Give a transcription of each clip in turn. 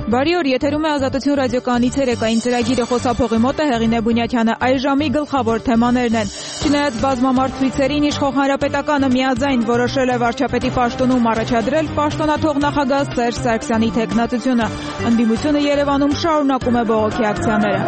Բարի օր, եթերում է Ազատություն ռադիոկայանի ցերեկային ծրագիրը, խոսափողի մոտ է Հեղինե Բունյաթյանը։ Այս ժամի գլխավոր թեմաներն են. Չնայած բազմամարդ ցույցերին, Իշխող Հանրապետականը միաձայն որոշել է վարչապետի պաշտոնում առաջադրել պաշտոնաթող նախագահ Սերժ Սարգսյանի թեկնածությունը։ Ընդդիմությունը Երևանում շարունակում է բողոքի ակցիաները։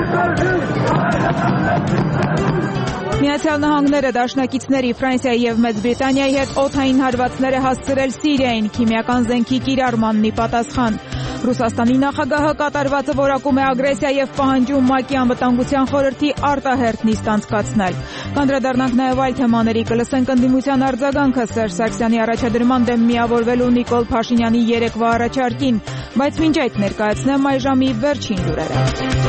Միացյալ Նահանգները դաշնակիցների Ֆրանսիայի եւ Մեծ Բրիտանիայի հետ օդային հարվածներ է հասցրել Սիրիային քիմիական զենքի կիրառմանն ի պատասխան։ Ռուսաստանի նախագահը կատարվածը որակում է ագրեսիա եւ պահանջում ՄԱԿ-ի անվտանգության խորհրդի արտահերթ նիստ անցկացնել։ Կանդրադառնանք նաեւ այլ թեմաների, կլսենք ընդդիմության արձագանքը Սերժ Սարգսյանի առաջադրման դեմ միավորվելու Նիկոլ Փաշինյանի երեկվա առաջարկին, բայց մինչ այդ ներկայացնեմ այս ժամի վերջին լուրերը։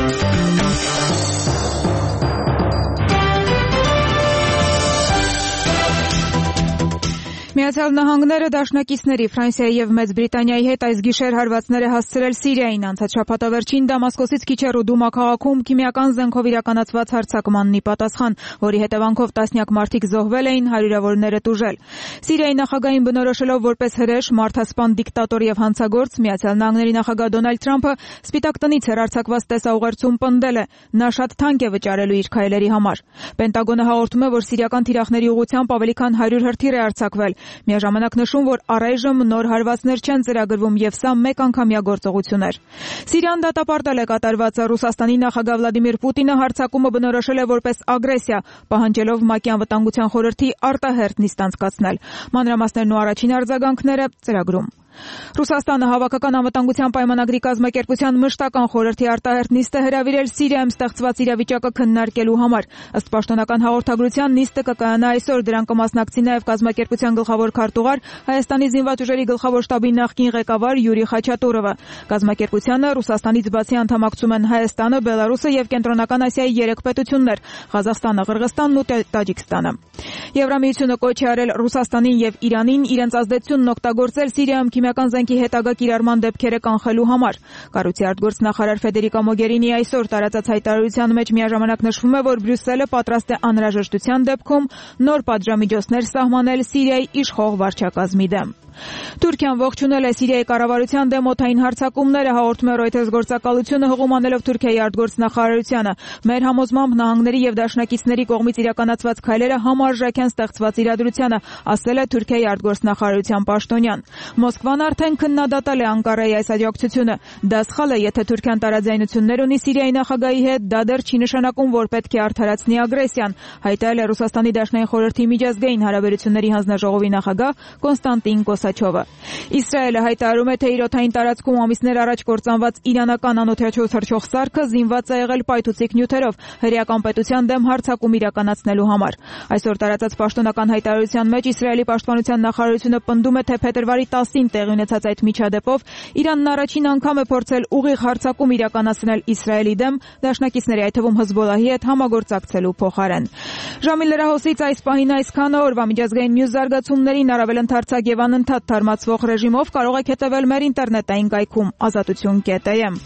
Միացյալ Նահանգները դաշնակիցների Ֆրանսիայի եւ Մեծ Բրիտանիայի հետ այս գիշեր հարվածներ է հասցրել Սիրիային։ Անցած շաբաթավերջին Դամասկոսից քիչ հեռու Դումա քաղաքում քիմիական զենքով իրականացված հարձակմանն ի պատասխան, որի հետևանքով տասնյակ մարդիկ զոհվել էին, հարյուրավորները տուժել։ Սիրիայի նախագահին բնորոշելով որպես հրեշ, մարդասպան դիկտատոր եւ հանցագործ, Միացյալ Նահանգների նախագահ Դոնալդ Թրամփը Սպիտակ տնից հեռարձակված տեսաուղերձում պնդել է. նա շատ թանկ է վճարելու իր քայլերի համար։ Պենտագոնը հաղորդում է, որ սիրիական թիրախների ուղղությամբ ավելի քան 100 հրթիռ է արձակվել։ Միաժամանակ նշում, որ առայժմ նոր հարվածներ չեն ծրագրվում եւ սա մեկ անգամյա գործողություն էր։ Սիրիան դատապարտել է կատարվածը։ Ռուսաստանի նախագահ Վլադիմիր Պուտինը հարձակումը բնորոշել է որպես ագրեսիա, պահանջելով ՄԱԿ-ի անվտանգության խորհրդի արտահերթ նիստ անցկացնել։ Մանրամասներն ու առաջին արձագանքները ծրագրում։ Ռուսաստանը Հավաքական անվտանգության պայմանագրի կազմակերպության մշտական խորհրդի արտահերթ նիստը հրավիրել Սիրիայում ստեղծված իրավիճակը քննարկելու համար։ Ըստ պաշտոնական հաղորդագրության նիստը կկայանա այսօր, դրան կմասնակցի նաև կազմակերպության գլխավոր քարտուղար Հայաստանի զինված ուժերի գլխավոր շտաբի նախկին ղեկավար Յուրի Խաչատուրովը։ Կազմակերպությանը Ռուսաստանից բացի անդամակցում են Հայաստանը, Բելարուսը եւ Կենտրոնական Ասիայի 3 պետություններ՝ Ղազախստանը, Ղրղստանն ու Տաջիկստանը։ Եվրամիությունը կոչ է արել Ռուսաստանին եւ Իրանին իրենց ազդեցությունն օգտագործել Սիրիայում քիմիական զենքի հետագա կիրառման դեպքերը կանխելու համար։ Կառույցի արտգործնախարար Ֆեդերիկա Մոգերինի այսօր տարածած հայտարարության մեջ միաժամանակ նշվում է, որ Բրյուսելը պատրաստ է անհրաժեշտության դեպքում նոր պատժամիջոցներ սահմանել Սիրիայի իշխող վարչակազմի դեմ։ Թուրքիան ողջունել է Սիրիայի կառավարության դեմ օդային հարձակումները, հաղորդում է Reuters գործակալությունը հղումանելով Թուրքիայի արտգործնախարարությանը։ Մեր համոզմամբ նահանգների եւ դաշնակիցների կողմից իրականացված քայլերը համարժեք են ստեղծված իրադրությանը, ասել է Թուրքիայի արտգործնախարարության պաշտոնյան։ Մոսկվան արդեն քննադատել է Անկարայի այս աջակցությունը։ Դա սխալ է, եթե Թուրքիան տարաձայնություններ ունի Սիրիայի նախագահի հետ, դա դեռ չի նշանակում, որ պետք է արդարացնի ագրեսիան, հայտարարել է Ռուսաստանի Դաշնային խորհրդի միջազգային հարաբերությունների հանձնաժողովի նախագահ Կոնստանտին Կոսաչովը։ Իսրայելը հայտարարում է, թե իր օդային տարածքում ամիսներ առաջ կործանված իրանական անօդաչու թռչող սարքը զինված է եղել պայթուցիկ նյութերով հրեական պետության դեմ հարձակում իրականացնելու համար։ Այսօր տարածած պաշտոնական հայտարարության մեջ Իսրայելի պաշտպանության նախարարությունը պնդում է, թե փետրվարի 10-ին տեղի ունեցած այդ միջադեպով Իրանն առաջին անգամ է փորձել ուղիղ հարձակում իրականացնել Իսրայելի դեմ, դաշնակիցների, այդ թվում Հեզբոլլահի հետ համագործակցելու փոխարեն։ Ժամի լրահոսից այս պահին այսքանը, օրվա միջազգային մյուս զարգացումներին առավել ընդարձակ եւ անընդհատ թարմացվող ռեժիմով կարող եք հետևել մեր ինտերնետային կայքում azatutun.am։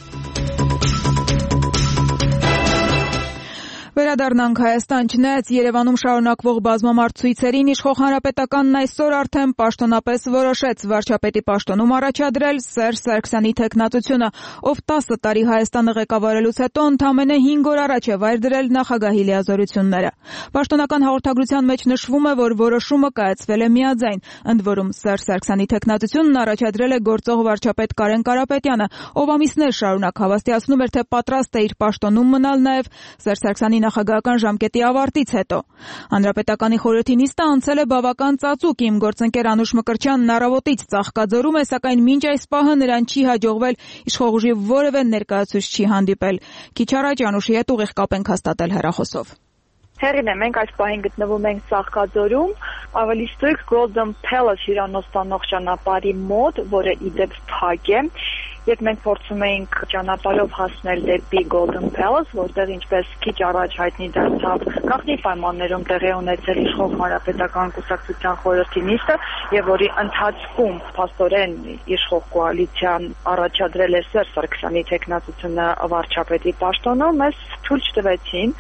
Վերադառնանք Հայաստան։ Չնայած Երևանում շարունակվող բազմամարդ ցույցերին, Իշխող Հանրապետականն այսօր արդեն պաշտոնապես որոշեց վարչապետի պաշտոնում առաջադրել Սերժ Սարգսյանի թեկնածությունը, ով 10 տարի Հայաստանը ղեկավարելուց հետո ընդամենը 5 օր առաջ է վայր դրել նախագահի լիազորությունները։ Պաշտոնական հաղորդագրության մեջ նշվում է, որ որոշումը կայացվել է միաձայն, ընդ որում Սերժ Սարգսյանի թեկնածությունն առաջադրել է գործող վարչապետ Կարեն Կարապետյանը, ով ամիսներ շարունակ հավաստիացնում էր, թե պատրաստ է իր պաշտոնում մնալ նաև Սերժ Սարգսյանի նախագահական ժամկետի ավարտից հետո։ Հանրապետականի խորհրդի նիստը անցել է բավական ծածուկ։ Իմ գործընկեր Անուշ Մկրտչյանն առավոտից ծաղկաձորում է, սակայն մինչ այս պահը նրան չի հաջողվել իշխող ուժի որևէ ներկայացուցչի հանդիպել։ Քիչ առաջ Անուշի հետ ուղիղ կապ ենք հաստատել հեռախոսով։ Հերին է, մենք այս պահին գտնվում ենք Ծաղկաձորում, ավելի ստույգ Golden Palace հյուրանոց տանող ճանապարհի մոտ, որը իդեպ փակ է։ Երբ մենք փորձում էինք ճանապարհով հասնել դեպի Golden Palace, որտեղ ինչպես քիչ առաջ հայտնի դարձավ, գաղտնի պայմաններում տեղի ունեցել իշխող հանրապետական կուսակցության խորհրդի նիստը, եւ որի ընթացքում փաստորեն իշխող կոալիցիան առաջադրել է Սերժ Սարգսյանի թեկնածությունը վարչապետի պաշտոնում, մեզ թույլ չտվեցին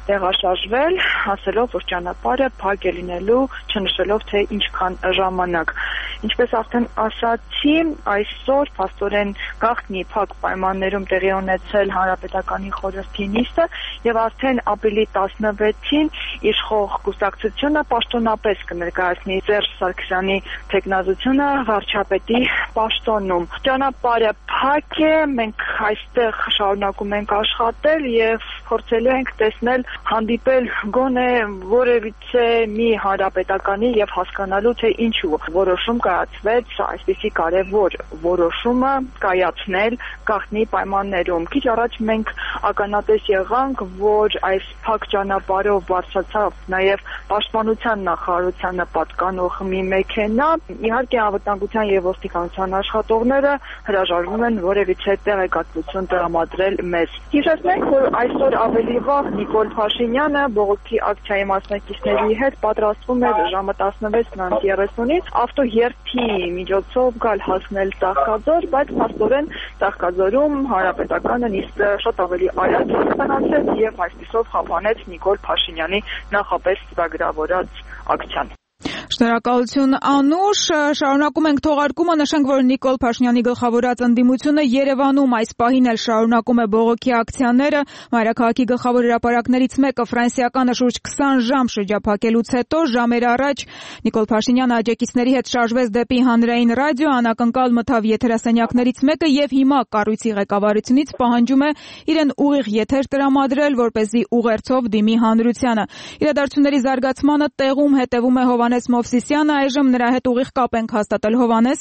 տեղաշարժվել, ասելով, որ ճանապարհը փակ է լինելու, չնշելով թե ինչքան ժամանակ։ Ինչպես արդեն ասացի, այսօր փաստորեն գաղտնի փակ պայմաններում տեղի ունեցել Հանրապետականի խորհրդի նիստը եւ արդեն ապրիլի 16-ին իշխող կուսակցությունը պաշտոնապես կներկայացնի Սերժ Սարգսյանի թեկնազությունը վարչապետի պաշտոնում։ Ճանապարհը փակ է, մենք այստեղ շարունակում ենք աշխատել եւ փորձելու ենք տեսնել, հանդիպել գոնե որևիցե մի հանրապետականի եւ հասկանալու թե ինչու որոշում կայացվեց այսպիսի կարևոր որոշումը կայացնել գաղտնի պայմաններում։ Քիչ առաջ մենք ականատես եղանք, որ այս փակ ճանապարհով բարձրացավ նաեւ պաշտպանության նախարարությանը պատկանող մի մեքենա։ Իհարկե անվտանգության եւ ոստիկանության աշխատողները հրաժարվում են որևիցե տեղեկատվություն տրամադրել մեզ։ Հիշեցնենք, որ այսօր ավելի վաղ Նիկոլ Փաշինյանը բողոքի ակցիայի մասնակիցների հետ պատրաստվում էր ժամը 16:30-ից ավտոերթի միջոցով գալ հասնել Ծաղկաձոր, բայց փաստորեն Ծաղկաձորում հանրապետականը նիստը շատ ավելի արագ ստանացեց եւ այսպիսով խափանեց Նիկոլ Փաշինյանի նախապես ծրագրավորած ակցիան։ Շնորհակալություն Անուշ, շարունակում ենք թողարկումը, նշենք, որ Նիկոլ Փաշինյանի գլխավորած ընդդիմությունը Երևանում այս պահին էլ շարունակում է բողոքի ակցիաները։ Մայրաքաղաքի գլխավոր հրապարակներից մեկը ֆրանսիականը շուրջ 20 ժամ շրջափակելուց հետո ժամեր առաջ Նիկոլ Փաշինյանը աջակիցների հետ շարժվեց դեպի հանրային ռադիո, անակնկալ մտավ եթերասենյակներից մեկը եւ հիմա կառույցի ղեկավարությունից պահանջում է իրեն ուղիղ եթեր տրամադրել, որպեսզի ուղերձով դիմի հանրությանը։ Իրադարձությունների զարգացմանը տեղում հետևում է Հովհաննես Մովսիսյանը, այժմ նրա հետ ուղիղ կապ ենք հաստատել։ Հովհաննես։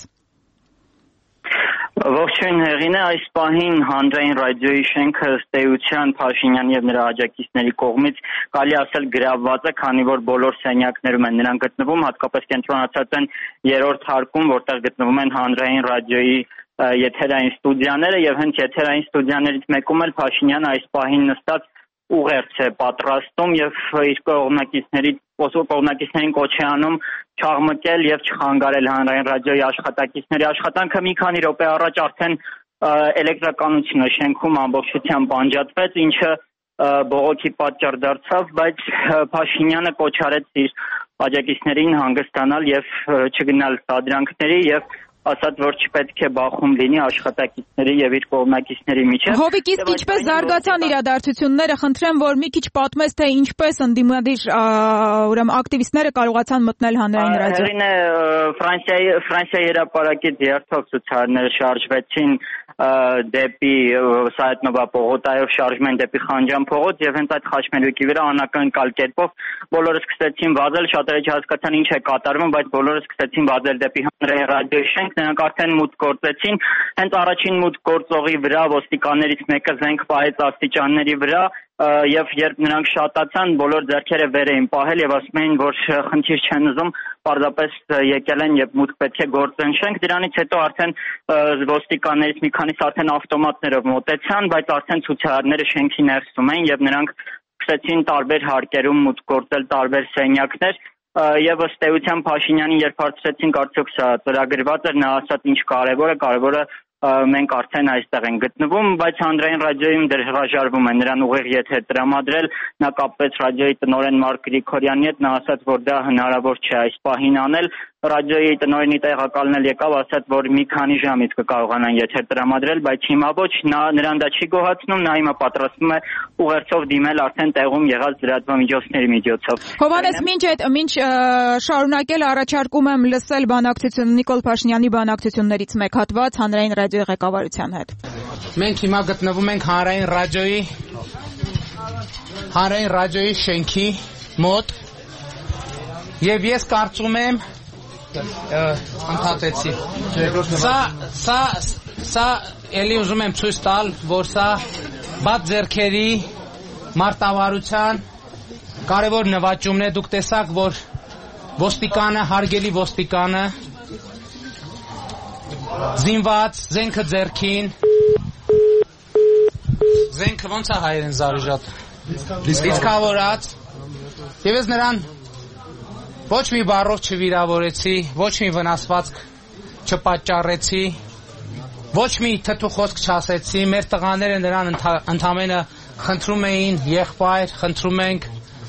Ողջույն Հեղինե, այս պահին հանրային ռադիոյի շենքը ըստ էության Փաշինյանի եւ նրա աջակիցների կողմից կարելի ասել գրավված է, քանի որ բոլոր սենյակներում են նրանք գտնվում, հատկապես կենտրոնացած են երրորդ հարկում, որտեղ գտնվում են հանրային ռադիոյի եթերային ստուդիաները եւ հենց եթերային ստուդիաներից մեկում էլ Փաշինյանը այս պահին նստած ուղերձ է պատրաստում եւ իր կողմնակիցներին կոչ է անում չաղմկել եւ չխանգարել հանրային ռադիոյի աշխատակիցների աշխատանքը։ Մի քանի րոպե առաջ արդեն էլեկտրականությունը շենքում ամբողջությամբ անջատվեց, ինչը բողոքի պատճառ դարձավ, բայց Փաշինյանը կոչ արեց իր աջակիցներին հանգստանալ եւ չգնալ սադրանքների եւ ասաց, որ չպետք է բախում լինի աշխատակիցների եւ իր կողմնակիցների միջեւ։ Հովիկ, իսկ ինչպես զարգացան իրադարձությունները, խնդրեմ, որ մի քիչ պատմես, թե ինչպես ընդդիմադիր ուրեմն ակտիվիստները կարողացան մտնել հանրային ռադիո։ Հեղինե, Ֆրանսիայի հրապարակից երթով ցուցարարները շարժվեցին դեպի Սայեթնովա պողոտայով շարժվում են դեպի Խանջան փողոց եւ հենց այդ խաչմերուկի վրա անակնկալ կերպով բոլորը սկսեցին վազել, շատերը չհասկացան ինչ է կատարվում, բայց բոլորը սկսեցին վազել դեպի հանրային ռադիոյի շենք, նրանք արդեն մուտք գործեցին, հենց առաջին մուտք գործողի վրա ոստիկաններից մեկը զենք պահեց աստիճանների վրա եւ երբ նրանք շատացան, բոլոր ձեռքերը վեր էին պահել եւ ասում էին, որ խնդիր չեն ուզում, պարզապես եկել են եւ մուտք պետք է գործեն շենք։ Դրանից հետո արդեն ոստիկաններից մի քանիսը արդեն ավտոմատներով մոտեցան, բայց արդեն ցուցարարները շենքի ներսում էին եւ նրանք սկսեցին տարբեր հարկերում մուտք գործել տարբեր սենյակներ եւ ըստ էության Փաշինյանին երբ հարցրեցին, արդյոք սա ծրագրված էր, նա ասաց ինչ կարևորը մենք արդեն այստեղ ենք գտնվում, բայց հանրային ռադիոյում դեռ հրաժարվում են նրան ուղիղ եթեր տրամադրել, նա կապվեց ռադիոյի տնօրեն Մարկ Գրիգորյանի հետ, նա ասաց, որ դա հնարավոր չէ այս պահին անել, ռադիոյի տնօրենի տեղակալն էլ եկավ, ասաց, որ մի քանի ժամից կկարողանան եթեր տրամադրել, բայց հիմա ոչ, նրան դա չի գոհացնում, նա հիմա պատրաստվում է ուղերձով դիմել արդեն տեղում եղած լրատվամիջոցների միջոցով։ Հովհաննես, մինչ շարունակել առաջարկում եմ լսել բանակցություն Նիկոլ Փաշինյանի բանակցություններից մեկ հատված հանրային ռադիոյի ղեկավարության հետ։ Մենք հիմա գտնվում ենք հանրային ռադիոյի շենքի մոտ եւ ես կարծում եմ ընդհատեցի։ Սա էլի ուզում եմ ցույց տալ, որ սա բաց ձեռքերի մարտավարության կարևոր նվաճումն է։ Դուք տեսաք, որ ոստիկանը, հարգելի ոստիկանը զինված, զենքը ձեռքին, զենքը ոնց է հայերեն Զարուժատ, լիցքավորած, եւ ես նրան ոչ մի բառով չվիրավորեցի, ոչ մի վնասվածք չպատճառեցի, ոչ մի թթու խոսք չասեցի, մեր տղաները նրան ընդամենը խնդրում էին եղբայր, խնդրում ենք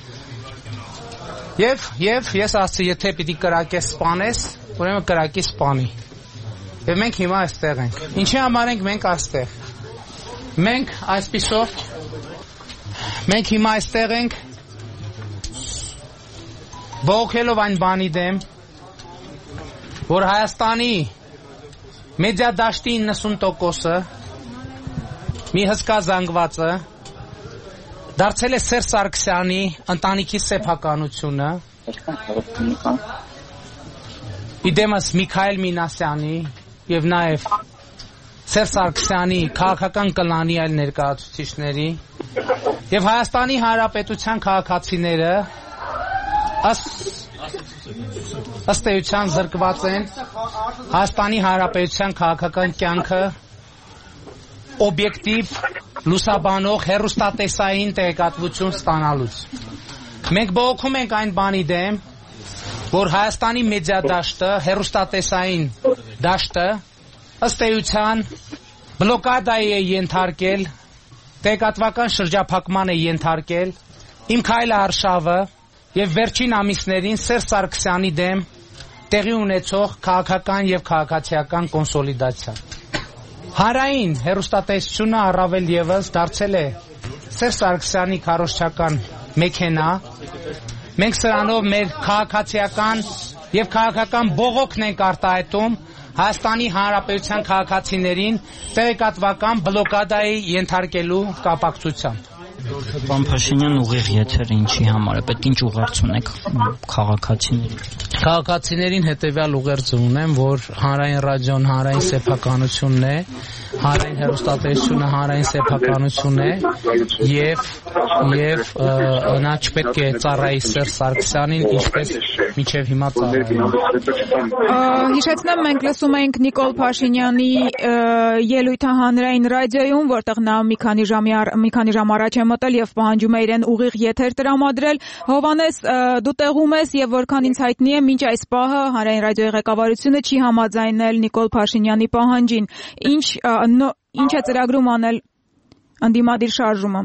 եւ ես ասացի, եթե պիտի կրակես սպանես, ուրեմն կրակի սպանի։ Եվ մենք հիմա այստեղ ենք։ Ինչի համար ենք մենք այստեղ։ Մենք այսպիսով մենք հիմա այստեղ ենք բողոքելով այն բանի դեմ, որ Հայաստանի մեդիա դաշտի 90%-ը մի հսկա զանգվածը դարձել է Սերժ Սարգսյանի ընտանիքի սեփականությունը, իդեմս Միքայել Մինասյանի եւ նաեւ Սերժ Սարգսյանի քաղաքական կլանի այլ ներկայացուցիչների եւ Հայաստանի Հանրապետության քաղաքացիները ըստ էության զրկված են Հայաստանի Հանրապետության քաղաքական կյանքը օբյեկտիվ լուսաբանող հեռուստատեսային տեղեկատվություն ստանալուց։ Մենք բողոքում ենք այն բանի դեմ, որ Հայաստանի մեդիա դաշտը, հեռուստատեսային դաշտը ըստ էության բլոկադայի է ենթարկել, տեղեկատվական շրջափակման է ենթարկել Իմ քայլը արշավը եւ վերջին ամիսներին Սերժ Սարգսյանի դեմ տեղի ունեցող քաղաքական եւ քաղաքացիական կոնսոլիդացիա։ Հանրային հեռուստատեսությունը առավել եւս դարձել է Սերժ Սարգսյանի քարոզչական մեքենա։ Մենք սրանով մեր քաղաքացիական եւ քաղաքական բողոքն ենք արտահայտում Հայաստանի Հանրապետության քաղաքացիներին տեղեկատվական բլոկադայի ենթարկելու կապակցությամբ։ Պարոն Փաշինյան, ուղիղ եթերը ինչի համար է, պետք ինչ ուղերձ ունեք քաղաքացիներին։ Քաղաքացիներին հետևյալ ուղերձ ունեմ, որ հանրային ռադիոն հանրային սեփականությունն է, հանրային հեռուստատեսությունը հանրային սեփականություն է եւ նա չպետք է ծառայի Սերժ Սարգսյանին, ինչպես մինչեւ հիմա ծառայում։ Հիշեցնեմ, մենք լսում ենք Նիկոլ Փաշինյանի ելույթը հանրային ռադիոյում, որտեղ նա մի քանի ժամ առաջ է մտել եւ պահանջում է իրեն ուղիղ եթեր տրամադրել։ Հովհաննես, դու տեղում ես եւ որքան ինձ հայտնի է, մինչ այս պահը հանրային ռադիոյի ղեկավարությունը չի համաձայնել Նիկոլ Փաշինյանի պահանջին։ Ինչ է ծրագրում անել ընդդիմադիր շարժումը։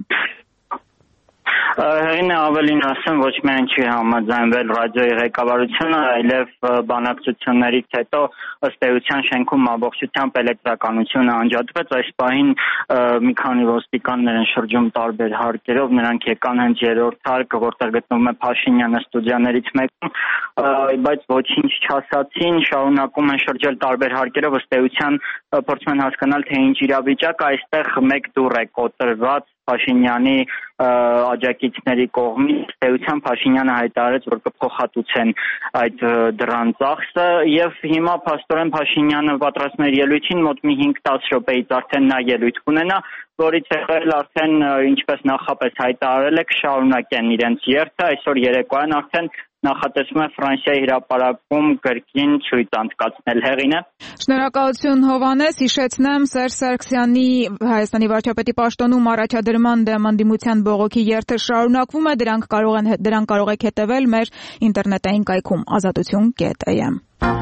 Հեղինը ավելին ասեմ, ոչ միայն չի համաձայնվել ռադիոյի ղեկավարությունը, այլև բանակցություններից հետո ըստ էության շենքում ամբողջությամբ էլեկտրականությունը անջատվեց։ Այս պահին մի քանի ոստիկաններ են շրջում տարբեր հարկերով, նրանք եկան հենց երրորդ հարկը, որտեղ գտնվում է Փաշինյանը ստուդիաներից մեկում, բայց ոչինչ չասացին, շարունակում են շրջել տարբեր հարկերով, ըստ էության փորձում են հասկանալ, թե ինչ իրավիճակ է, այստեղ մեկ դուռ է կոտրված Փաշինյանի աջակիցների կողմից, էության Փաշինյանը հայտարարեց, որ կփոխհատուցեն այդ դռան ծախսը եւ հիմա փաստորեն Փաշինյանը պատրաստում է ելույթին մոտ մի 5-10 րոպեից արդեն նա ելույթ կունենա, որից հետո արդեն ինչպես նախապես հայտարարել է, կշարունակեն իրենց երթը, այսօր երեկոյան արդեն նախատեսվում է Ֆրանսիայի հրապարակում կրկին ցույց անցկացնել հեղինը։ Շնորհակալություն Հովհաննես, հիշեցնեմ Սերժ Սարգսյանի Հայաստանի վարչապետի պաշտոնում առաջադրման դեմ ընդդիմության բողոքի երթը շարունակվում է, դրան կարող եք հետևել մեր ինտերնետային կայքում azatutun.am։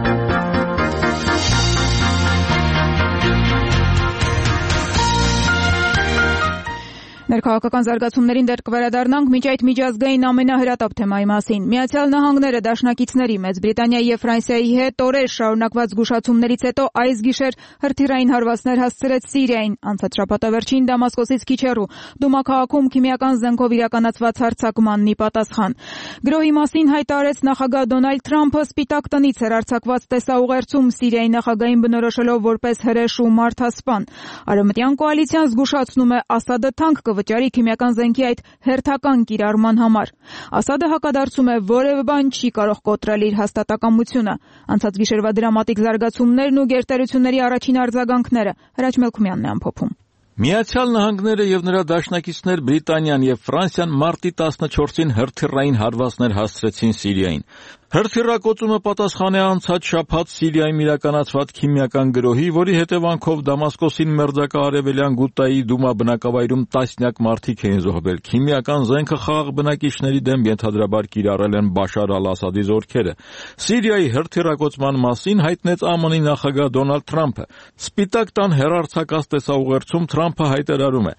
Ներքաղաքական զարգացումներին դեռ կվերադառնանք, մինչ այդ միջազգային ամենահրատապ թեմայի մասին։ Միացյալ Նահանգները դաշնակիցների Մեծ Բրիտանիայի եւ Ֆրանսիայի հետ օրեր շարունակված զգուշացումներից հետո այս գիշեր հրթիռային հարվածներ հասցրեց Սիրիային, անցած շաբաթավերջին Դամասկոսից քիչ հեռու Դումա քաղաքում քիմիական զենքով իրականացված հարձակմանն ի պատասխան։ Գրոհի մասին հայտարարեց նախագահ Դոնալդ Թրամփը Սպիտակ տնից հեռարձակված տեսաուղերձում Սիրիայի նախագահին բնորոշելով որպես հրեշ ու մարդասպան։ Արևմտյան կոալիցիան զգուշացնում է Ասադը թանկ վճարի քիմիական զենքի այդ հերթական կիրառման համար։ Ասադը հակադարձում է որևէ բան չի կարող կոտրել իր հաստատակամությունը։ Անցած գիշերվա դրամատիկ զարգացումներն ու գերտերությունների առաջին արձագանքները Հրաչ Մելքումյանն է ամփոփում։ Միացյալ Նահանգները եւ նրա դաշնակիցներ Բրիտանիան եւ Ֆրանսիան մարտի 14-ին հրթիռային հարվածներ հասցրեցին Սիրիային։ Հրթիռակոծումը պատասխան է անցած շաբաթ Սիրիայում իրականացված քիմիական գրոհի, որի հետևանքով Դամասկոսին մերձակա արևելյան Գուտայի Դումա բնակավայրում տասնյակ մարդիկ էին զոհվել։ Քիմիական զենքը խաղաղ բնակիչների դեմ ենթադրաբար կիրառել են Բաշար al-Ասադի զորքերը։ Սիրիայի հրթիռակոծման մասին հայտնեց ԱՄՆ-ի նախագահ Դոնալդ Թրամփը։ Սպիտակ տան հեռարձակած տեսաուղերձում Թրամփը հայտարարում է.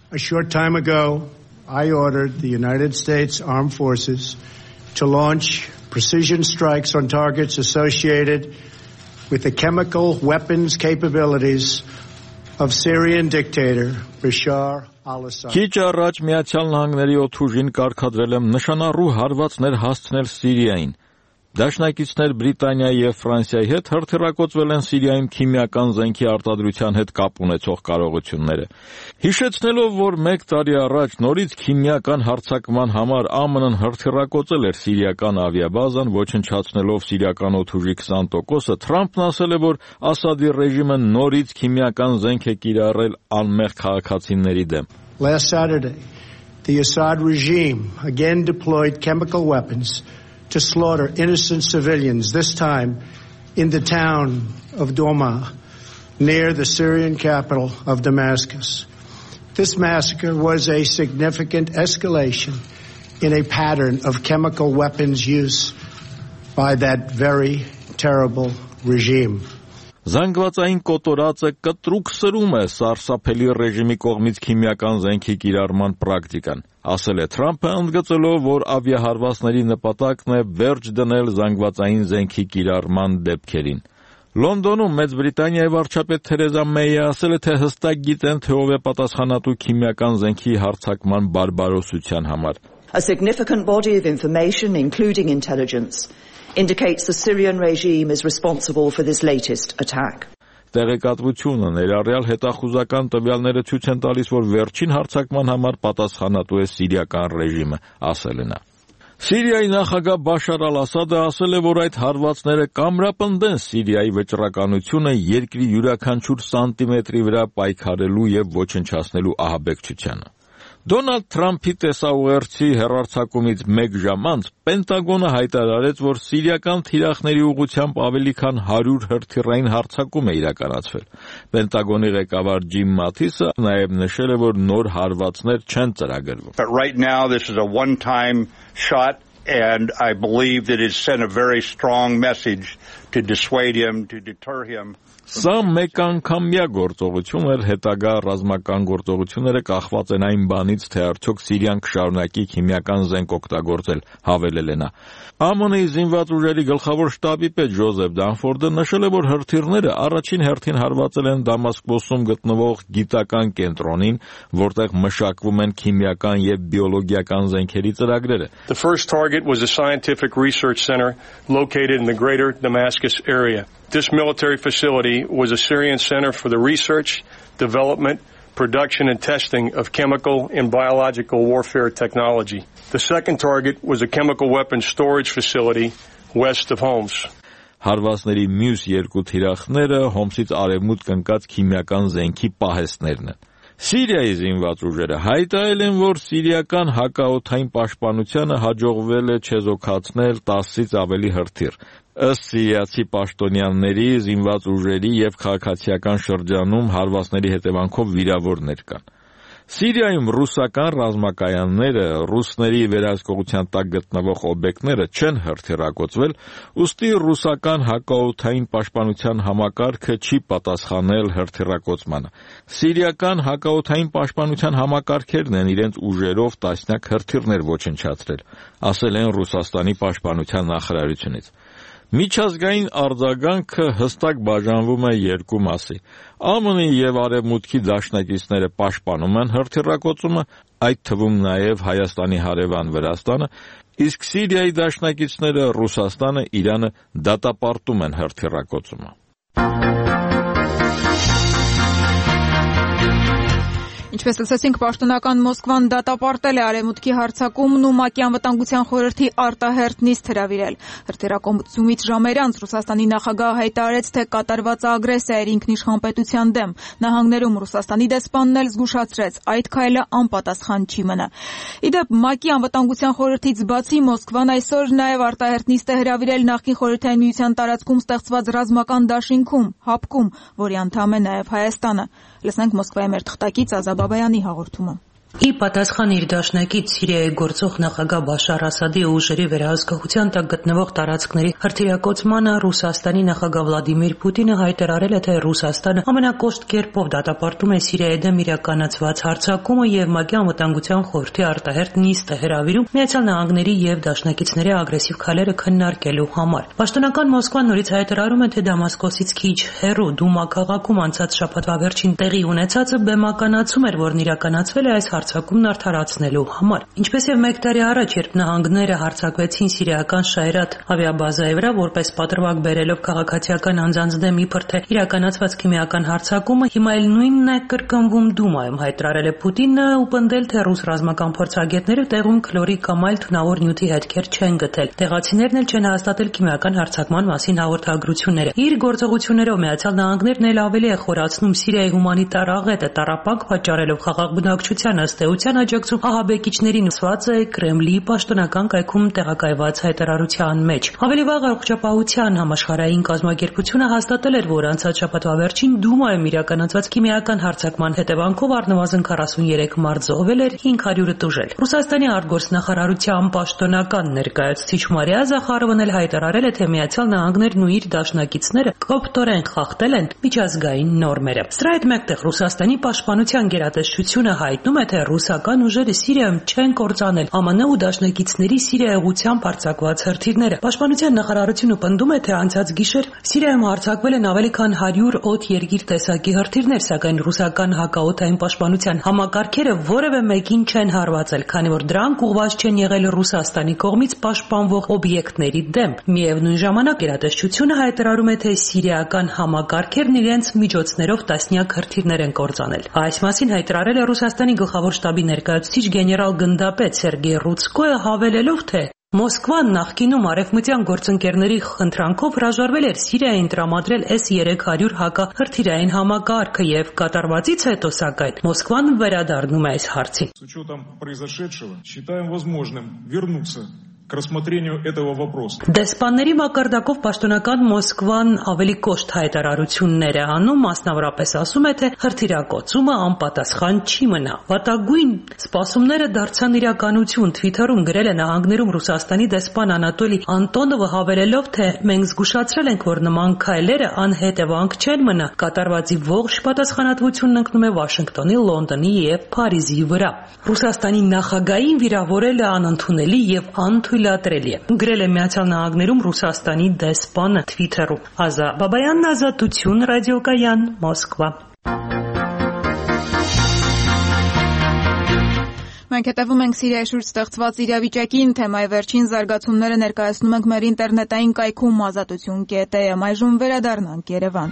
A short time ago, I ordered the United States Armed Forces to launch precision strikes on targets associated with the chemical weapons capabilities of Syrian dictator Bashar al-Assad. Քիչ առաջ Միացյալ Նահանգների օդուժին կարգադրել եմ նշանառու հարվածներ հասցնել Սիրիային։ Դաշնակիցներ Բրիտանիայի եւ Ֆրանսիայի հետ հրթիռակոծվել են Սիրիայում քիմիական զենքի արտադրության հետ կապ ունեցող կարողությունները։ Հիշեցնելով, որ 1 տարի առաջ նորից քիմիական հարձակման համար ԱՄՆ-ն հրթիռակոծել էր սիրիական ավիաբազան, ոչնչացնելով սիրիական օդուժի 20%-ը, Թրամփն ասել է, որ Ասադի ռեժիմը նորից քիմիական զենք է կիրառել անմեղ քաղաքացիների դեմ։ Last Saturday, the Assad regime again deployed chemical weapons to slaughter innocent civilians, this time in the town of Douma, near the Syrian capital of Damascus. This massacre was a significant escalation in a pattern of chemical weapons use by that very terrible regime. Զանգվածային կոտորածը կտրուկ սրում է սարսափելի ռեժիմի կողմից քիմիական զենքի կիրառման պրակտիկան, ասել է Թրամփը, ընդգծելով, որ ավիահարվածների նպատակն է վերջ դնել զանգվածային զենքի կիրառման դեպքերին։ Լոնդոնում Մեծ Բրիտանիայի վարչապետ Թերեզա Մեյը ասել է, թե հստակ գիտեն, թե ով է պատասխանատու քիմիական զենքի հարձակման բարբարոսության համար։ A significant body of information, including intelligence, indicates the Syrian regime is responsible for this latest attack. Տեղեկատվությունը ներառյալ հետախուզական տվյալները ցույց են տալիս, որ վերջին հարձակման համար պատասխանատու է սիրիական ռեժիմը, ասել է նա։ Սիրիայի նախագահ Բաշար al-Ասադը ասել է, որ այդ հարվածները կամրապնդեն Սիրիայի վճռականությունը երկրի յուրաքանչյուր սանտիմետրի վրա պայքարելու եւ ոչնչացնելու ահաբեկչությանը։ Դոնալդ Թրամփի տեսաուղերձի հեռարձակումից 1 ժամ անց Պենտագոնը հայտարարեց, որ սիրիական թիրախների ուղղությամբ ավելի քան 100 հրթիռային հարձակում է իրականացվել։ Պենտագոնի ղեկավար Ջիմ Մաթիսը նաև նշել է, որ նոր հարվածներ չեն ծրագրվում։ But right now this is a one-time shot and I believe that it sent a very strong message to dissuade him, to deter him. Սա մեկ անգամյա գործողություն էր, հետագա ռազմական գործողությունները կախված են այն բանից, թե արդյոք Սիրիան կշարունակի քիմիական զենք օգտագործել, հավելել է նա։ ԱՄՆ-ի զինված ուժերի գլխավոր շտաբի պետ Ջոզեֆ Դանֆորդը նշել է, որ հրթիռները առաջին հերթին հարվածել են Դամասկոսում գտնվող գիտական կենտրոնին, որտեղ մշակվում են քիմիական եւ բիոլոգիական զենքերի ծրագրերը։ The first target was a scientific research center located in the greater Damascus area. This military facility was a Syrian center for the research, development, production and testing of chemical and biological warfare technology. The second target was a chemical weapons storage facility west of Homs. Հարվածների մյուս երկու թիրախները Հոմսից արևմուտք ընկած քիմիական զենքի պահեստներն են։ Սիրիայի զինված ուժերը հայտարարել են, որ սիրիական հակաօդային պաշտպանությանը հաջողվել է չեզոքացնել 10-ից ավելի հրթիռ։ Ըստ սիրիացի պաշտոնյաների, զինված ուժերի եւ քաղաքացիական շրջանում հարվածների հետևանքով վիրավորներ կան։ Սիրիայում ռուսական ռազմակայանները, ռուսների վերահսկողության տակ գտնվող օբյեկտները չեն հրթիռակոծվել, ուստի ռուսական հակաօդային պաշտպանության համակարգը չի պատասխանել հրթիռակոծմանը։ Սիրիական հակաօդային պաշտպանության համակարգերն են իրենց ուժերով տասնյակ հրթիռներ ոչնչացրել, ասել են Ռուսաստանի պաշտպանության նախարարությունից։ Միջազգային արձագանքը հստակ բաժանվում է երկու մասի։ ԱՄՆ-ի եւ Արևմուտքի դաշնակիցները պաշտպանում են հրթիռակոծումը, այդ թվում նաեւ Հայաստանի հարևան Վրաստանը, իսկ Սիրիայի դաշնակիցները Ռուսաստանը, Իրանը դատապարտում են հրթիռակոծումը։ Ինչպես լսեցինք, պաշտոնական Մոսկվան դատապարտել է Արևմուտքի հարձակումն ու ՄԱԿ-ի անվտանգության խորհրդի արտահերթ նիստ հրավիրել։ Հրթիռակոծումից ժամեր անց Ռուսաստանի նախագահը հայտարարեց, թե կատարվածը ագրեսիա էր ինքնիշխան պետության դեմ։ Նահանգներում Ռուսաստանի դեսպանն էլ զգուշացրեց, այդ քայլը անպատասխան չի մնա։ Իդեպ ՄԱԿ-ի անվտանգության խորհրդից բացի Մոսկվան այսօր նաև արտահերթ նիստ է հրավիրել նախկին Խորհրդային Միության տարածքում ստեղծված ռազմական դաշինքում, ՀԱՊԿ-ում, որի անդամ է նաև Հայաստանը։ Լսենք Մոսկվայի մեր թղթակից Ազա Բաբայանի հաղորդումը։ Ի պատասխան իր դաշնակից Սիրիայի գործող նախագահ Բաշար Ասադի ուժերի վերահսկողության տակ գտնվող տարածքների հրթիռակոծմանը Ռուսաստանի նախագահ Վլադիմիր Պուտինը հայտարարել է, թե Ռուսաստանը ամենակոշտ կերպով դատապարտում է Սիրիայի դեմ իրականացված հարձակումը եւ ՄԱԿ-ի անվտանգության խորհրդի արտահերթ նիստ է հրավիրում Միացյալ Նահանգների եւ դաշնակիցների ագրեսիվ քայլերը քննարկելու համար։ Պաշտոնական Մոսկվան նորից հայտարարում է, թե Դամասկոսից քիչ հեռու Դումա քաղաքում անցած շաբաթվա վերջին տեղի ունեցածը բեմականացում էր, որն իրականացվել է այս հարձակումն արդարացնելու համար։ Ինչպես եւ 1 տարի առաջ, երբ նահանգները հարձակվեցին սիրիական Շայրատ ավիաբազայի վրա, որպես պատրվակ բերելով քաղաքացիական անձանց դեմ իբր թե իրականացված քիմիական հարձակումը, հիմա էլ նույնն է կրկնվում Դումայում, հայտարարել է Պուտինը ու պնդել, թե ռուս ռազմական փորձագետները տեղում քլորի կամ այլ թունավոր նյութի հետքեր չեն գտել։ Տեղացիներն էլ չեն հաստատել քիմիական հարձակման մասին հաղորդագրությունները։ Իր գործողություններով Միացյալ Նահանգներն էլ ավելի է խորացնում Սիրիայի հումանիտար աղետը, տառապանք պատճառելով խաղաղ բնակչության ըստ էության աջակցում ահաբեկիչներին ուսված է Կրեմլի պաշտոնական կայքում տեղակայված հայտարարության մեջ։ Ավելի վաղ առողջապահության համաշխարհային կազմակերպությունը հաստատել էր, որ անցած շաբաթվա վերջին Դումայում իրականացված քիմիական հարձակման հետևանքով առնվազն 43 մարդ զոհվել էր, 500-ը տուժել։ Ռուսաստանի արտգործնախարարության պաշտոնական ներկայացուցիչ Մարիա Զախարովն էլ հայտարարել է, թե Միացյալ Նահանգներն ու իր դաշնակիցները կոպտորեն խախտել են միջազգային նորմերը։ Սրա հետ մեկտեղ Ռուսաստանի պաշտպանության գերատեսչությունը հայտնում է, թե ռուսական ուժերը Սիրիայում չեն կործանել ԱՄՆ ու դաշնակիցների Սիրիայի ուղղությամբ հարձակված հրթիռները։ Պաշտպանության նախարարությունը պնդում է, թե անցած գիշեր Սիրիայում հարձակվել են ավելի քան 100 օդ երկիր տեսակի հրթիռներ, սակայն ռուսական հակաօդային պաշտպանության համակարգերը որևէ մեկին չեն հարվածել, քանի որ դրանք ուղղված չեն եղել Ռուսաստանի կողմից պաշտպանվող օբյեկտների դեմ։ Միևնույն ժամանակ գերատեսչությունը հայտարարում է, թե սիրիական համակարգերն իրենց միջոցներով տասնյակ հրթիռներ են կործանել։ Այս մասին հայտարարել է Ռուսաստանի գլխավոր շտաբի ներկայացուցիչ գեներալ գնդապետ Սերգեյ Ռուցկոյը, հավելելով, թե Մոսկվան նախկինում արևմտյան գործընկերների խնդրանքով հրաժարվել էր Սիրիային տրամադրել S-300 հակահրթիռային համակարգը եւ կատարվածից հետո, սակայն Մոսկվան վերադառնում է այս հարցին։ С учетом произошедшего считаем возможным вернуться к рассмотрению этого вопроса. Դեսպանների մակարդակով պաշտոնական Մոսկվան ավելի կոշտ հայտարարություններ է անում, մասնավորապես ասում է, թե հրթիռակոծումը անպատասխան չի մնա։ Վատագույն սպասումները դարձան իրականություն։ Թվիթերում գրել է Նահանգներում Ռուսաստանի դեսպան Անատոլի Անտոնովը, հավելելով, թե մենք զգուշացրել ենք, որ նման քայլերը անհետևանք չեն մնա։ Կատարվածի ողջ պատասխանատվությունն ընկնում է Վաշինգտոնի, Լոնդոնի եւ Փարիզի վրա։ Ռուսաստանի նախագահին վիրավորել է անընդունելի եւ անթույլատրելի է։ Գրել է Միացյալ Նահանգներում Ռուսաստանի դեսպանը Թվիթերում։ Ազա Բաբայանն, Ազատություն, ռադիոկայան, Մոսկվա։ Մենք հետևում ենք Սիրիայի շուրջ ստեղծված իրավիճակին, թեմայի վերջին զարգացումները ներկայացնում ենք մեր ինտերնետային կայքում ազատություն.am, այժմ վերադառնանք Երևան։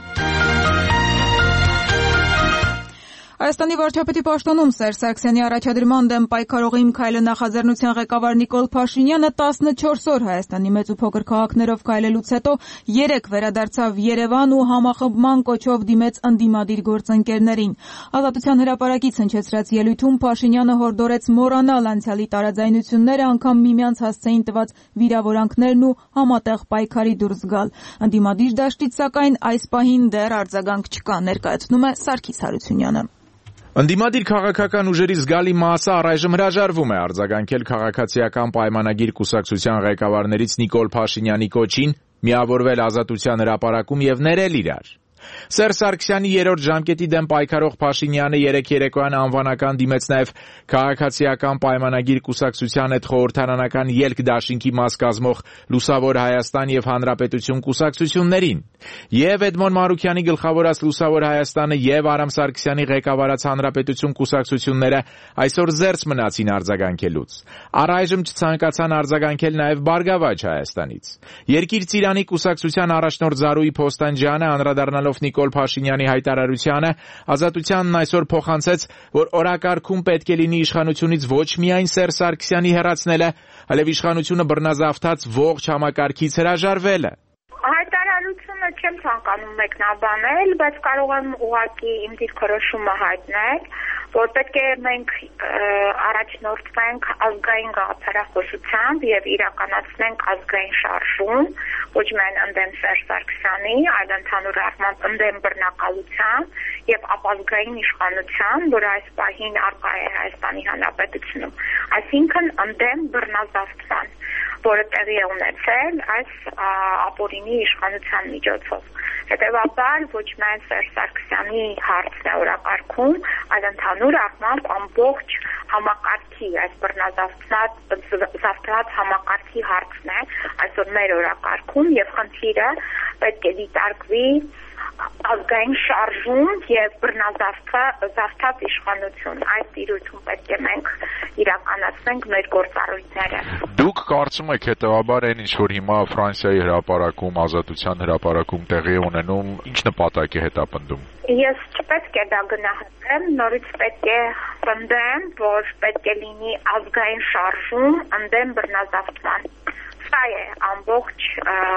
Հայաստանի վարչապետի պաշտոնում Սերժ Սարգսյանի առաջադրման դեմ պայքարող Իմ քայլը նախաձեռնության ղեկավար Նիկոլ Փաշինյանը 14 օր Հայաստանի մեծ ու փոքր քաղաքներով քայլելուց հետո 3 վերադարձավ Երևան ու համախմբման կոչով դիմեց ընդդիմադիր գործընկերներին։ Ազատության հրապարակից հնչեցրած ելույթում Փաշինյանը հորդորեց մոռանալ անցյալի տարաձայնությունները, անգամ միմյանց հասցեին տված վիրավորանքներն ու համատեղ պայքարի դուրս գալ։ Ընդդիմադիր դաշտից սակայն այս պահին դեռ արձագանք չկա, ներկայացնում է Սարգիս Հարությունյանը։ Ընդդիմադիր քաղաքական ուժերի զգալի մասը առայժմ հրաժարվում է արձագանքել քաղաքացիական պայմանագիր կուսակցության ղեկավարներից Նիկոլ Փաշինյանի կոչին միավորվել Ազատության հրապարակում եւ ներել իրար։ Սերժ Սարգսյանի երրորդ ժամկետի դեմ պայքարող Փաշինյանը երեկ երեկոյան անվանական դիմեց նաև քաղաքացիական պայմանագիր կուսակցության հետ խորհրդարանական ելք դաշինքի մաս կազմող Լուսավոր Հայաստան եւ Հանրապետություն կուսակցություններին։ Եվ Էդմոն Մարուկյանի գլխավորած Լուսավոր Հայաստանը եւ Արամ Սարգսյանի ղեկավարած Հանրապետություն կուսակցությունները այսօր զերծ մնացին արձագանքելուց։ Առայժմ չցանկացան արձագանքել նաև Բարգավաճ Հայաստանից։ Երկիր Ծիրանի կուսակցության առաջնորդ Զարուհի Փոստանջյանը անդրադառնալով Նիկոլ Փաշինյանի հայտարարությանը Ազատությանն այսօր փոխանցեց, որ օրակարգում պետք է լինի իշխանությունից ոչ միայն Սերժ Սարգսյանի հեռացնելը, այլև իշխանությունը բռնազավթած ողջ համակարգից հրաժարվելը։ Հայտարարությունը Այսօրը չեմ ցանկանում մեկնաբանել, բայց կարող եմ ուղղակի իմ դիրքորոշումը հայտնել, որ պետք է մենք առաջնորդվենք ազգային գաղափարախոսությամբ եւ իրականացնենք ազգային շարժում, ոչ միայն ընդդեմ Սերժ Սարգսյանի, այլ ընդհանուր առմամբ ընդդեմ բռնակալության եւ ապազգային իշխանության, որը այս պահին առկա է Հայաստանի Հանրապետությունում, այսինքն ընդդեմ բռնազավթման, որը տեղի է ունեցել այս ապօրինի իշխանության միջոցով։ Հետևաբար ոչ միայն Սերժ Սարգսյանի հարցն է օրակարգում, այլ ընդհանուր առմամբ ամբողջ համակարգի, այս բռնազավթված համակարգի հարցն է այսօր մեր օրակարգում եւ խնդիրը պետք է դիտարկվի ազգային շարժում եւ բռնազավթած իշխանություն։ Այս տիրույթում պետք է մենք իրականացնենք մեր գործառույթները։ Դուք կարծում եք հետեւաբար այն ինչ որ հիմա Ֆրանսիայի հրապարակում, Ազատության հրապարակում տեղի ունենում, ինչ նպատակ է հետապնդում։ Ես չպետք է դա գնահատեմ, նորից պետք է պնդեմ, որ պետք է լինի ազգային շարժում ընդդեմ բռնազավթման։ Սա է ամբողջ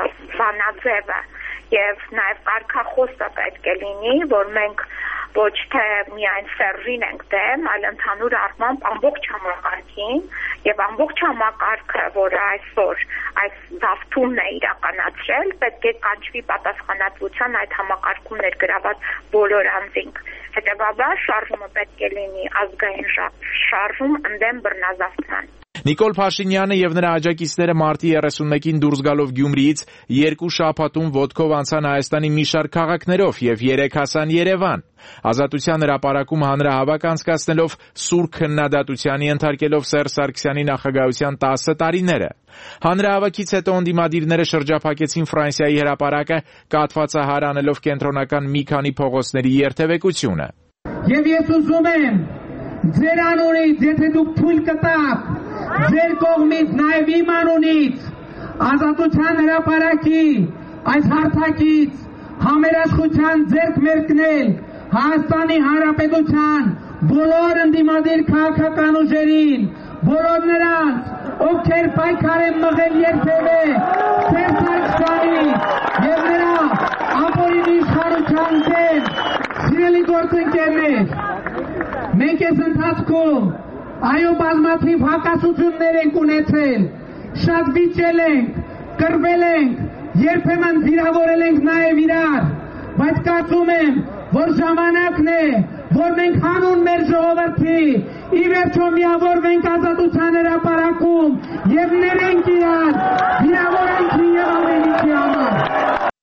բանաձևը եւ նաեւ կարգախոսը պետք է լինի, որ մենք ոչ թե միայն Սերժին ենք դեմ, այլ ընդհանուր առմամբ ամբողջ համակարգին եւ ամբողջ համակարգը, որը այսօր այս զավթումն է իրականացրել, պետք է կանչվի պատասխանատվության այդ համակարգում ներգրաված բոլոր անձինք։ Հետևաբար շարժումը պետք է լինի ազգային շարժում ընդդեմ բռնազավթման։ Նիկոլ Փաշինյանը եւ նրա աջակիցները մարտի 31-ին դուրս գալով Գյումրիից 2 շաբաթում ոտքով անցան Հայաստանի մի շարք քաղաքներով եւ 3 հասան Երևան։ Ազատության հրապարակում հանրահավաք անցկացնելով սուր քննադատությանի ենթարկելով Սերժ Սարգսյանի նախագահության 10 տարիները։ Հանրահավաքից հետո ընդդիմադիրները շրջափակեցին Ֆրանսիայի հրապարակը, կաթվածահար անելով կենտրոնական մի քանի փողոցների երթևեկությունը։ Եվ ես ուզում եմ ձեր անունից, եթե դուք թույլ կտաք, ձեր կողմից, նաև իմ անունից, Ազատության հրապարակի այս հարթակից համերաշխության ձեռք մերկնել Հայաստանի Հանրապետության բոլոր ընդդիմադիր քաղաքական ուժերին, բոլոր նրանց, ովքեր պայքար են մղել երբևէ Սերժ Սարգսյանի եւ նրա ապօրինի իշխանության դեմ, սիրելի գործընկերներ, մենք այս ընթացքում այո բազմաթիվ հակասություններ ենք ունեցել, շատ վիճել ենք, կռվել ենք, երբեմն վիրավորել ենք նաև իրար, բայց կարծում եմ, որ ժամանակն է, որ մենք հանուն մեր ժողովրդի ի վերջո միավորվենք Ազատության հրապարակում եւ ներենք իրար, վիրավորենք եւ ամեն ինչի համար։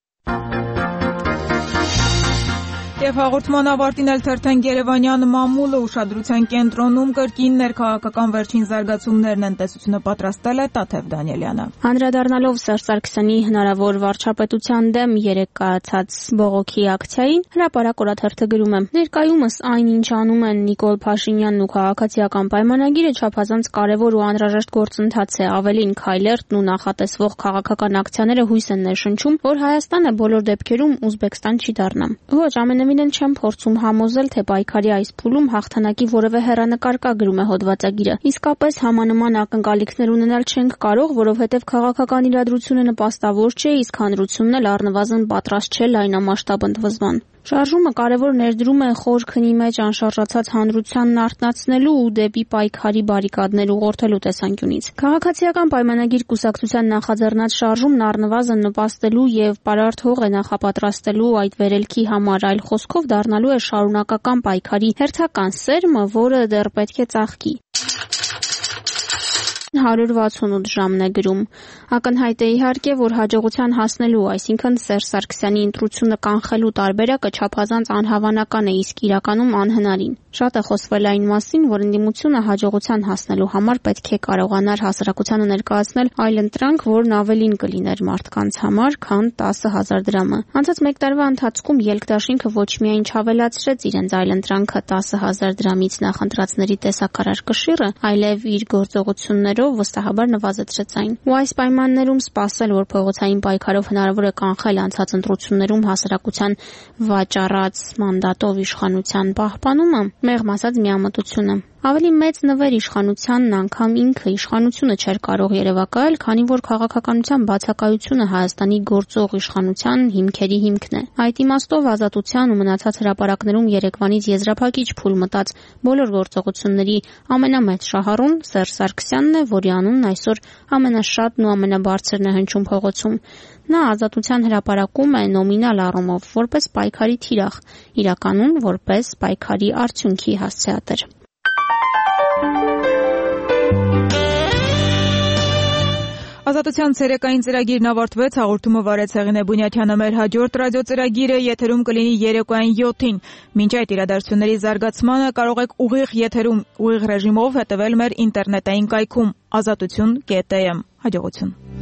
Եվ հաղորդման ավարտին էլ թերթենք Երևանյան մամուլը ուշադրության կենտրոնում կրկին ներքաղաքական վերջին զարգացումներն են տեսությունը պատրաստել է Տաթև Դանիելյանը։ Անդրադառնալով Սերժ Սարգսյանի հնարավոր վարչապետության դեմ երեկ կայացած բողոքի ակցիային, հրապարակ օրաթերթը գրում է. ներկայումս այն, ինչ անում են Նիկոլ Փաշինյանն ու քաղաքացիական պայմանագիրը չափազանց կարևոր ու անհրաժեշտ գործընթաց է, ավելին քայլերն ու նախատեսվող քաղաքական ակցիաները հույս են ներշնչում, որ Հայաստանը բոլոր դեպքերում Ուզբեկստան չի դառնա։ Ոչ, ամենևին չեմ փորձում համոզել, թե պայքարի այս փուլում հաղթանակի որևէ հեռանկար կա, գրում է հոդվածագիրը։ Իսկապես համանման ակնկալիքներ ունենալ չենք կարող, որովհետև քաղաքական իրադրությունը նպաստավոր չէ, իսկ հանրությունն էլ առնվազն պատրաստ չէ լայնամասշտաբ ընդվզման։ Շարժումը կարևոր ներդրում է խոր քնի մեջ անշարժացած հանրությանն արթնացնելու ու դեպի պայքարի բարիկադներ ուղղորդելու տեսանկյունից։ Քաղաքացիական պայմանագիր կուսակցության նախաձեռնած շարժումն առնվազն նպաստելու եւ պարարտ հող է նախապատրաստելու այդ վերելքի համար, այլ խոսքով դառնալու է շարունակական պայքարի հերթական սերմը, որը դեռ պետք է ծաղկի։ 168 ժամն է գրում։ Ակնհայտ է իհարկե, որ հաջողության հասնելու, այսինքն Սերժ Սարգսյանի ընտրությունը կանխելու տարբերակը չափազանց անհավանական է, իսկ իրականում անհնարին։ Շատ է խոսվել այն մասին, որ ընդդիմությունը հաջողության հասնելու համար պետք է կարողանար հասարակությանը ներկայացնել այլընտրանք, որն ավելին կլիներ մարդկանց համար, քան 10,000 դրամը։ Անցած մեկ տարվա ընթացքում ելքդաշինքը ոչ միայն չավելացրեց իրենց այլընտրանքը 10,000 դրամից նախընտրածների տեսակարար կշիռը, այլև իր գործողություններով վստահաբար նվազեցրեց այն։ Ու այս պայմաններում սպասել, որ փողոցային պայքարով հնարավոր է կանխել անցած ընտրություններում հասարակության վաճառած մանդատով իշխանության պահպանումը, մեղմ ասած միամտություն է։ Ավելի մեծ նվեր իշխանությանն անգամ ինքը իշխանությունը չէր կարող երևակայել, քանի որ քաղաքականության բացակայությունը Հայաստանի գործող իշխանության հիմքերի հիմքն է։ Այդ իմաստով ազատության ու մնացած հրապարակներում Երևանից եզրափակիչ փուլ մտած բոլոր գործողությունների ամենամեծ շահառուն Սերժ Սարգսյանն է, որի անունն այսօր ամենաշատն ու ամենաբարձրն է հնչում փողոցում։ Նա ազատության հրապարակում է նոմինալ առումով որպես պայքարի թիրախ, իրականում որպես պայքարի արդյունքի հասցեատեր։ Ազատության ցերեկային ծրագիրն ավարտվեց, հաղորդումը վարեց Հեղինե Բունյաթյանը, մեր հաջորդ ռադիոծրագիրը եթերում կլինի երեկոյան 7-ին։ Մինչ այդ իրադարձությունների զարգացմանը կարող եք ուղիղ եթերում, ուղիղ ռեժիմով հետևել մեր ինտերնետային կայքում azatutun.am։ Հաջողություն։